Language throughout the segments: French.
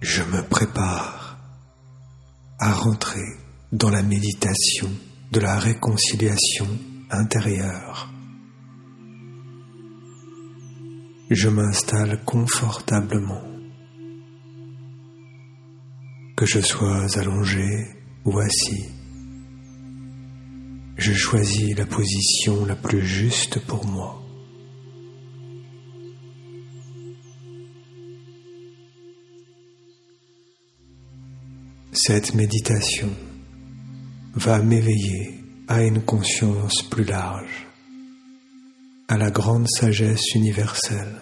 Je me prépare à rentrer dans la méditation de la réconciliation intérieure. Je m'installe confortablement, que je sois allongé ou assis. Je choisis la position la plus juste pour moi. Cette méditation va m'éveiller à une conscience plus large, à la grande sagesse universelle,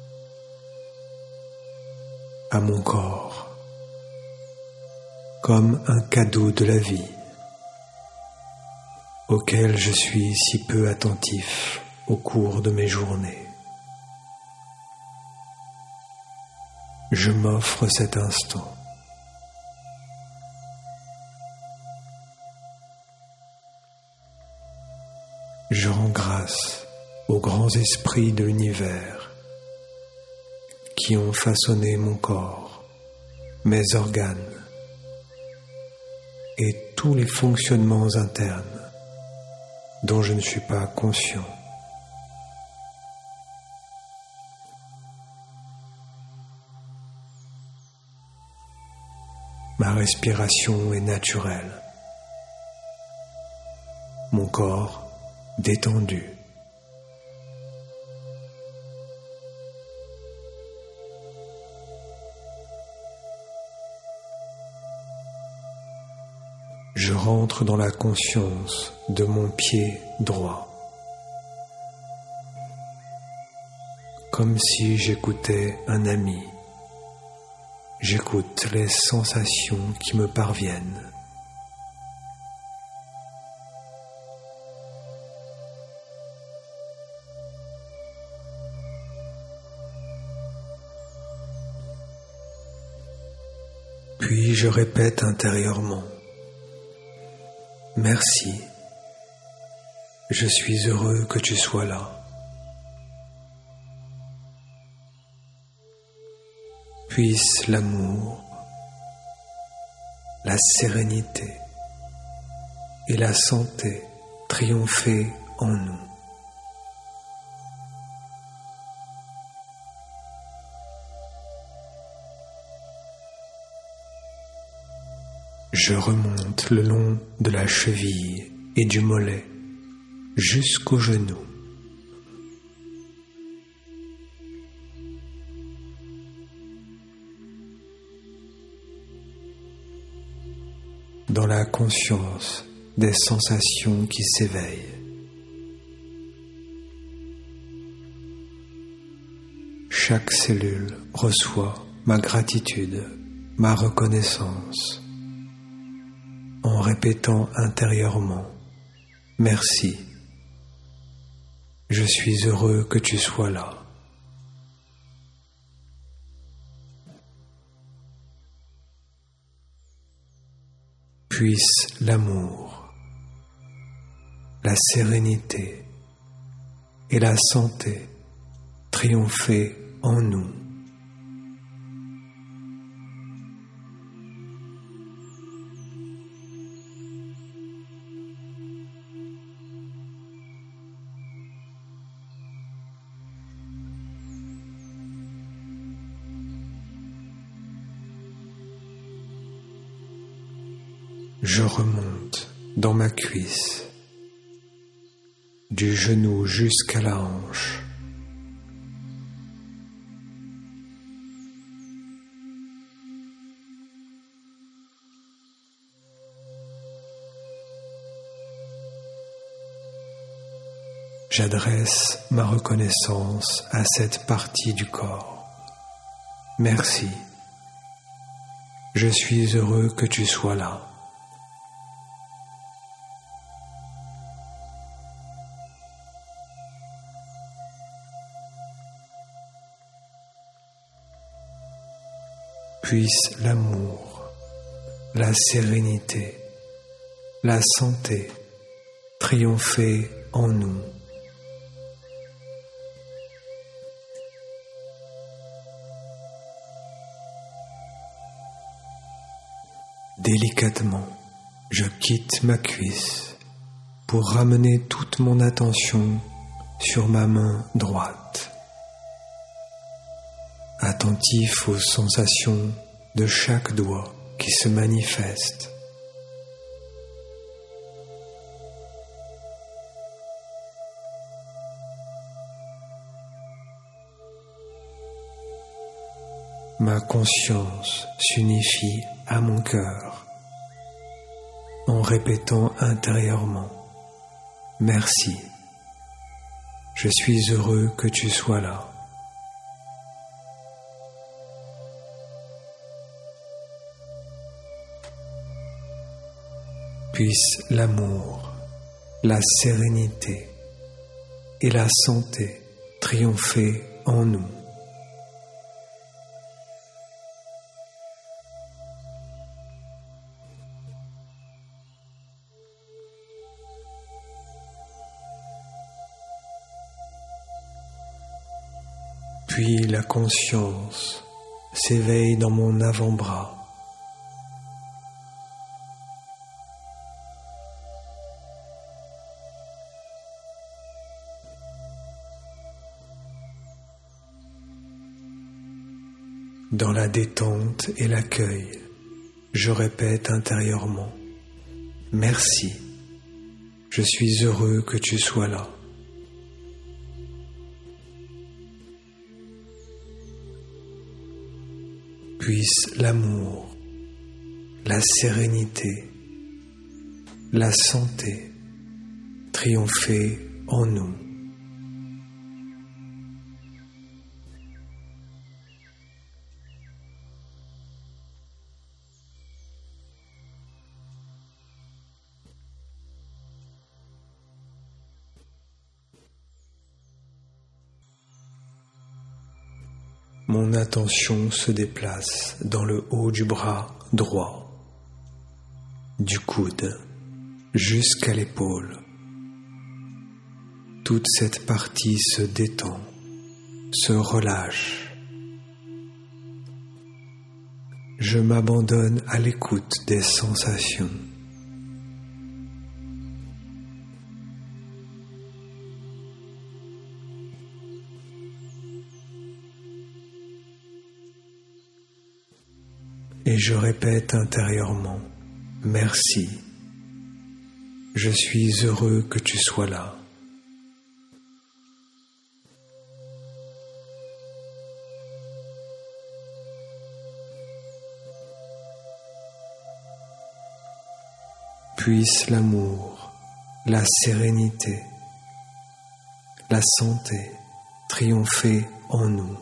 à mon corps, comme un cadeau de la vie, auquel je suis si peu attentif au cours de mes journées. Je m'offre cet instant. Je rends grâce aux grands esprits de l'univers qui ont façonné mon corps, mes organes et tous les fonctionnements internes dont je ne suis pas conscient. Ma respiration est naturelle. Mon corps détendu. Je rentre dans la conscience de mon pied droit, comme si j'écoutais un ami. J'écoute les sensations qui me parviennent. Puis je répète intérieurement: merci, je suis heureux que tu sois là. Puisse l'amour, la sérénité et la santé triompher en nous. Je remonte le long de la cheville et du mollet jusqu'au genou. Dans la conscience des sensations qui s'éveillent. Chaque cellule reçoit ma gratitude, ma reconnaissance, en répétant intérieurement: merci, je suis heureux que tu sois là. Puisse l'amour, la sérénité et la santé triompher en nous. Je remonte dans ma cuisse, du genou jusqu'à la hanche. J'adresse ma reconnaissance à cette partie du corps. Merci, je suis heureux que tu sois là. Puisse l'amour, la sérénité, la santé triompher en nous. Délicatement, je quitte ma cuisse pour ramener toute mon attention sur ma main droite, attentif aux sensations de chaque doigt qui se manifeste. Ma conscience s'unifie à mon cœur en répétant intérieurement « Merci, je suis heureux que tu sois là ». Puisse l'amour, la sérénité et la santé triompher en nous. Puis la conscience s'éveille dans mon avant-bras. Dans la détente et l'accueil, je répète intérieurement « Merci, je suis heureux que tu sois là ». Puisse l'amour, la sérénité, la santé triompher en nous. Mon attention se déplace dans le haut du bras droit, du coude jusqu'à l'épaule. Toute cette partie se détend, se relâche. Je m'abandonne à l'écoute des sensations. Et je répète intérieurement « Merci, je suis heureux que tu sois là ». Puisse l'amour, la sérénité, la santé triompher en nous.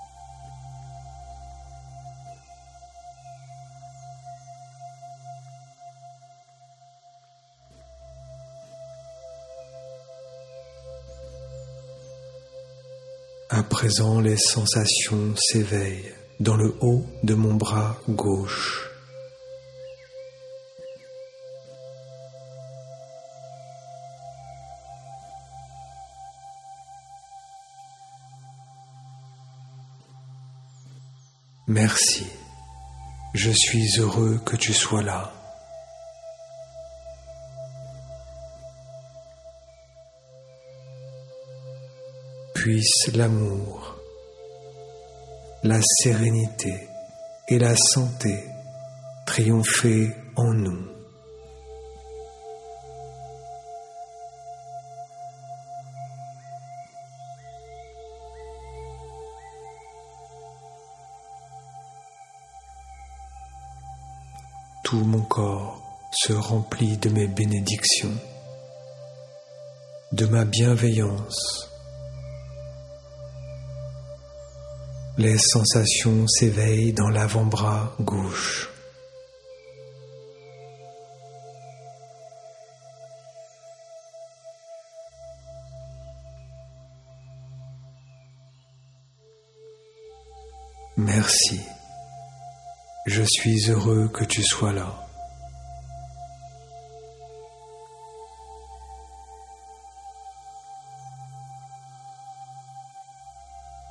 À présent, les sensations s'éveillent dans le haut de mon bras gauche. Merci, je suis heureux que tu sois là. Puisse l'amour, la sérénité et la santé triompher en nous. Tout mon corps se remplit de mes bénédictions, de ma bienveillance. Les sensations s'éveillent dans l'avant-bras gauche. Merci, je suis heureux que tu sois là.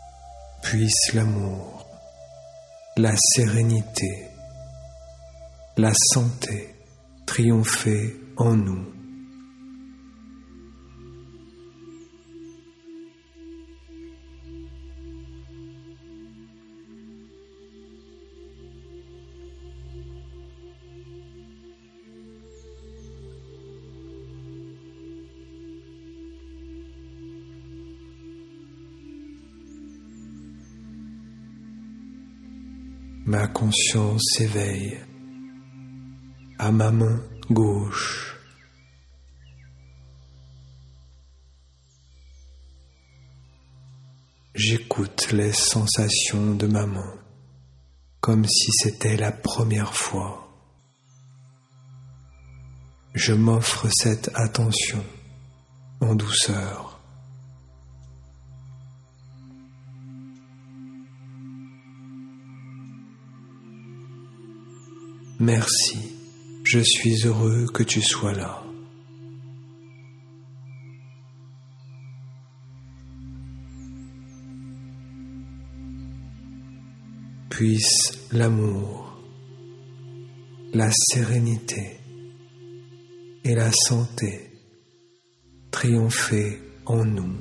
Puisse l'amour, la sérénité, la santé triompher en nous. Ma conscience s'éveille à ma main gauche. J'écoute les sensations de ma main comme si c'était la première fois. Je m'offre cette attention en douceur. Merci, je suis heureux que tu sois là. Puisse l'amour, la sérénité et la santé triompher en nous.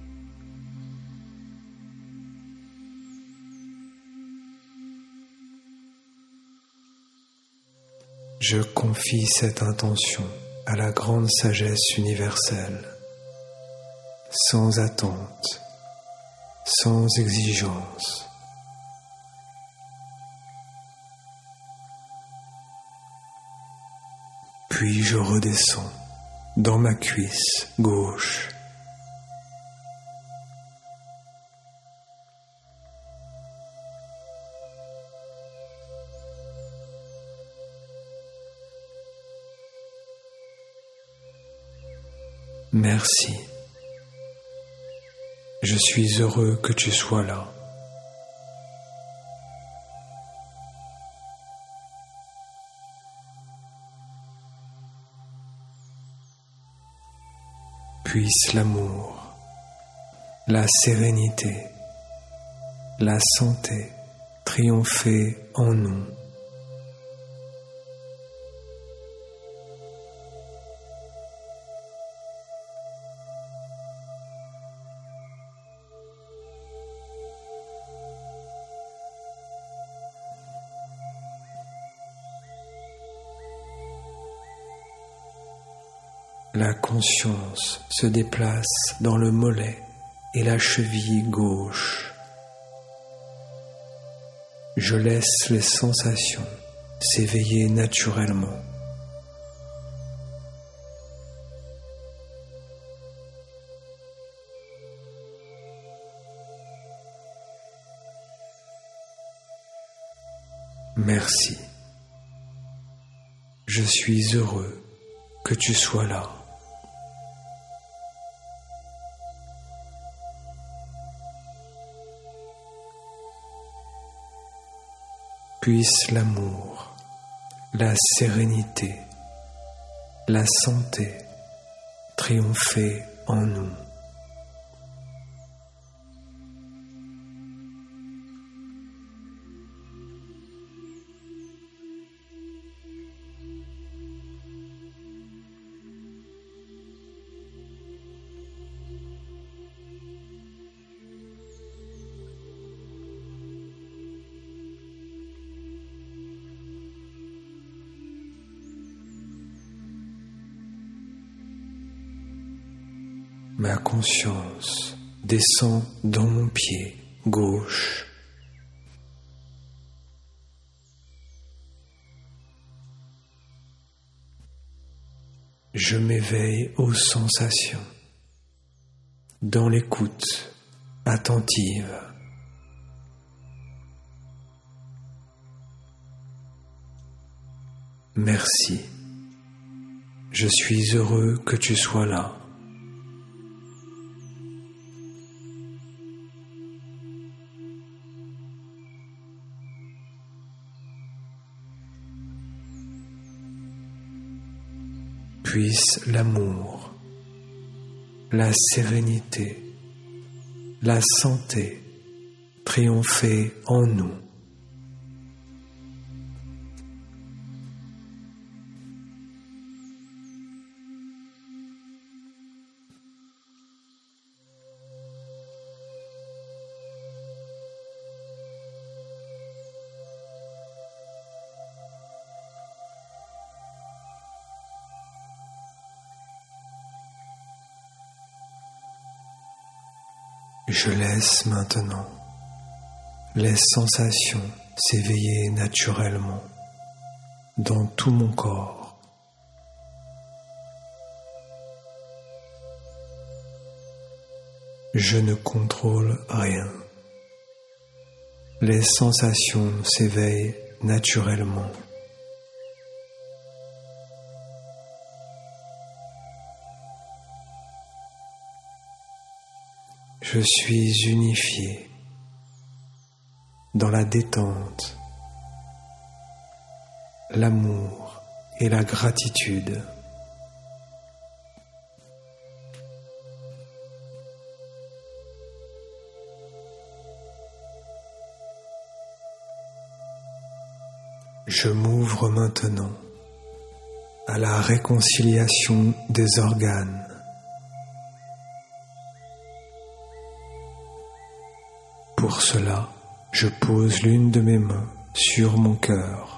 Je confie cette intention à la grande sagesse universelle, sans attente, sans exigence. Puis je redescends dans ma cuisse gauche. Merci. Je suis heureux que tu sois là. Puisse l'amour, la sérénité, la santé triompher en nous. La conscience se déplace dans le mollet et la cheville gauche. Je laisse les sensations s'éveiller naturellement. Merci. Je suis heureux que tu sois là. Puisse l'amour, la sérénité, la santé triompher en nous. Ma conscience descend dans mon pied gauche. Je m'éveille aux sensations, dans l'écoute attentive. Merci. Je suis heureux que tu sois là. Puisse l'amour, la sérénité, la santé triompher en nous. Je laisse maintenant les sensations s'éveiller naturellement dans tout mon corps. Je ne contrôle rien. Les sensations s'éveillent naturellement. Je suis unifié dans la détente, l'amour et la gratitude. Je m'ouvre maintenant à la réconciliation des organes. Pour cela, je pose l'une de mes mains sur mon cœur.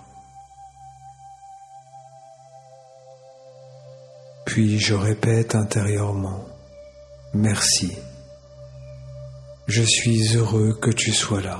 Puis je répète intérieurement, « Merci. Je suis heureux que tu sois là. »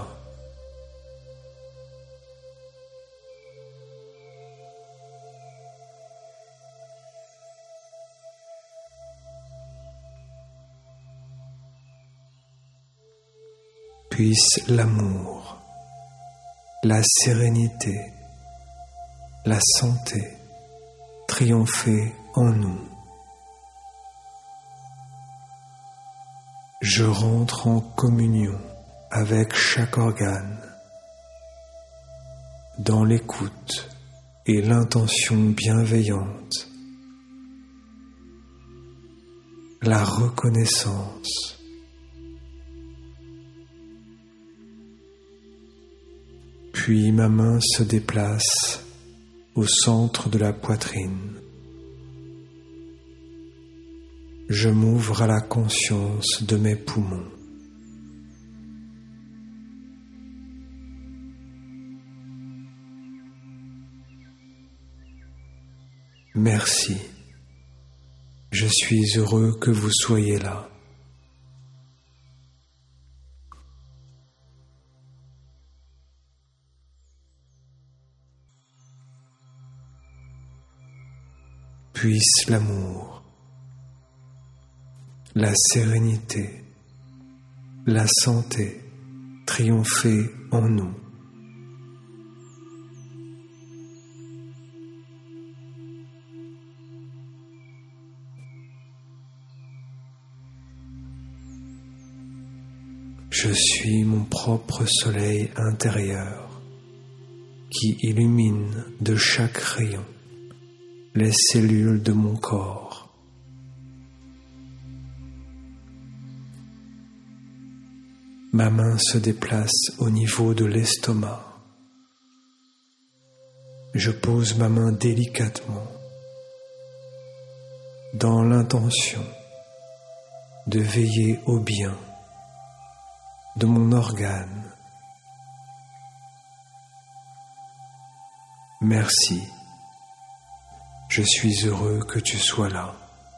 Puisse l'amour, la sérénité, la santé triompher en nous. Je rentre en communion avec chaque organe, dans l'écoute et l'intention bienveillante, la reconnaissance. Puis ma main se déplace au centre de la poitrine. Je m'ouvre à la conscience de mes poumons. Merci. Je suis heureux que vous soyez là. Puisse l'amour, la sérénité, la santé triompher en nous. Je suis mon propre soleil intérieur qui illumine de chaque rayon les cellules de mon corps. Ma main se déplace au niveau de l'estomac. Je pose ma main délicatement dans l'intention de veiller au bien de mon organe. Merci. Je suis heureux que tu sois là.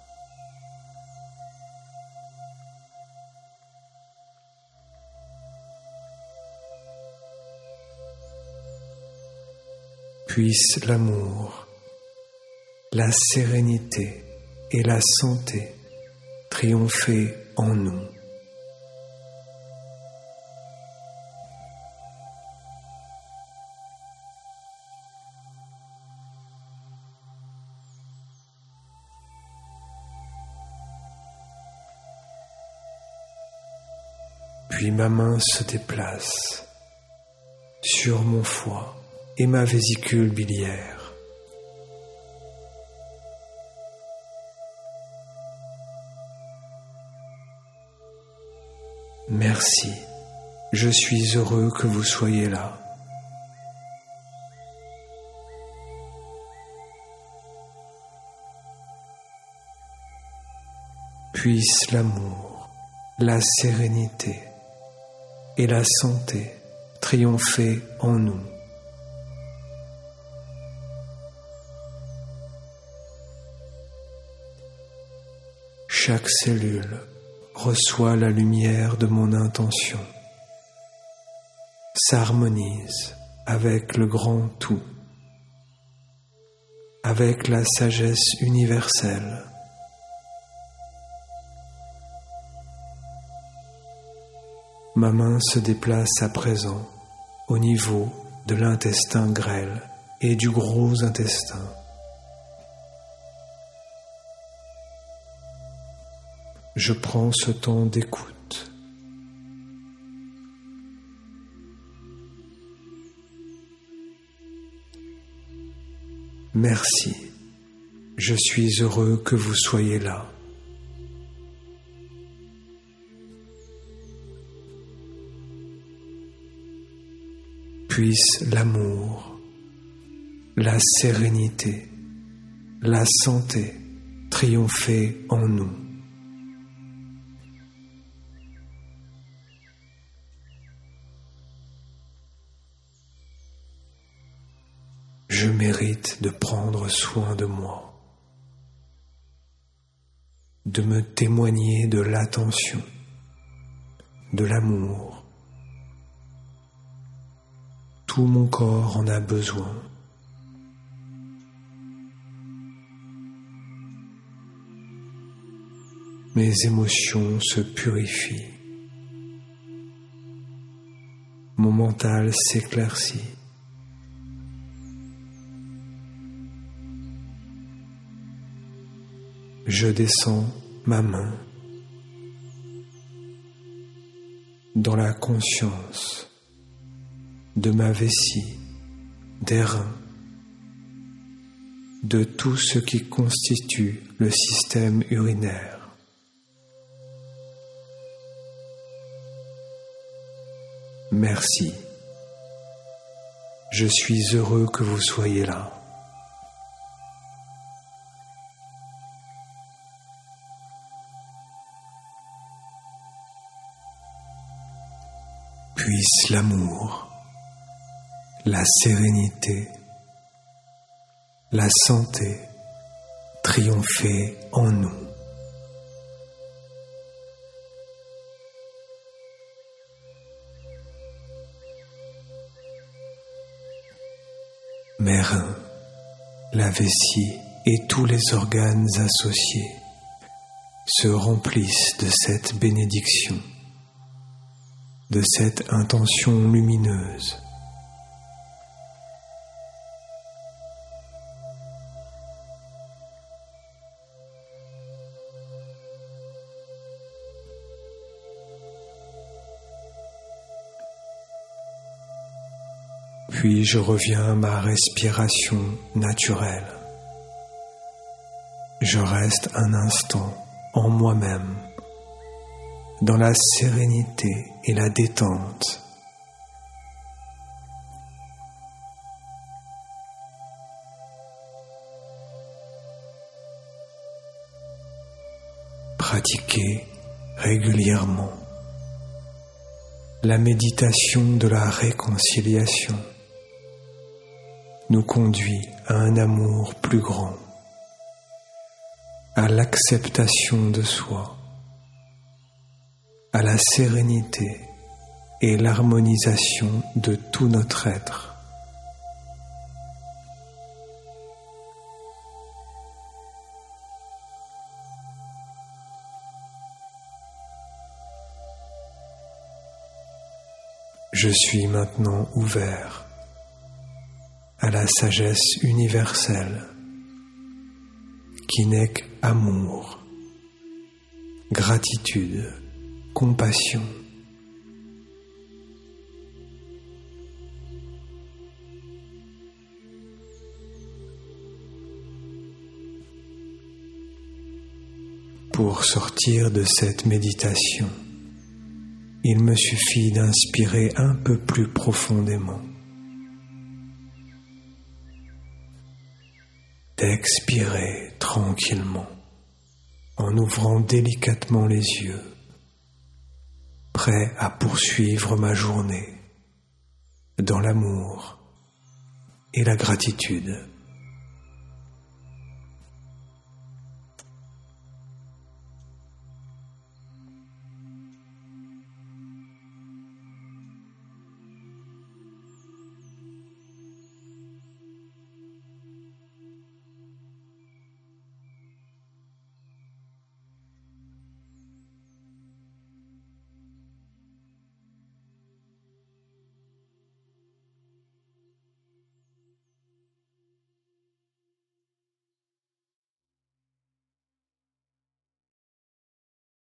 Puisse l'amour, la sérénité et la santé triompher en nous. Puis ma main se déplace sur mon foie et ma vésicule biliaire. Merci, je suis heureux que vous soyez là. Puisse l'amour, la sérénité et la santé triompher en nous. Chaque cellule reçoit la lumière de mon intention, s'harmonise avec le grand tout, avec la sagesse universelle. Ma main se déplace à présent au niveau de l'intestin grêle et du gros intestin. Je prends ce temps d'écoute. Merci, je suis heureux que vous soyez là. Puisse l'amour, la sérénité, la santé triompher en nous. Je mérite de prendre soin de moi, de me témoigner de l'attention, de l'amour. Tout mon corps en a besoin. Mes émotions se purifient. Mon mental s'éclaircit. Je descends ma main dans la conscience de ma vessie, des reins, de tout ce qui constitue le système urinaire. Merci. Je suis heureux que vous soyez là. Puisse l'amour, la sérénité, la santé triompher en nous. Mes reins, la vessie et tous les organes associés se remplissent de cette bénédiction, de cette intention lumineuse. Puis je reviens à ma respiration naturelle. Je reste un instant en moi-même, dans la sérénité et la détente. Pratiquer régulièrement la méditation de la réconciliation nous conduit à un amour plus grand, à l'acceptation de soi, à la sérénité et l'harmonisation de tout notre être. Je suis maintenant ouvert à la sagesse universelle qui n'est qu'amour, gratitude, compassion. Pour sortir de cette méditation, il me suffit d'inspirer un peu plus profondément, d'expirer tranquillement en ouvrant délicatement les yeux, prêt à poursuivre ma journée dans l'amour et la gratitude.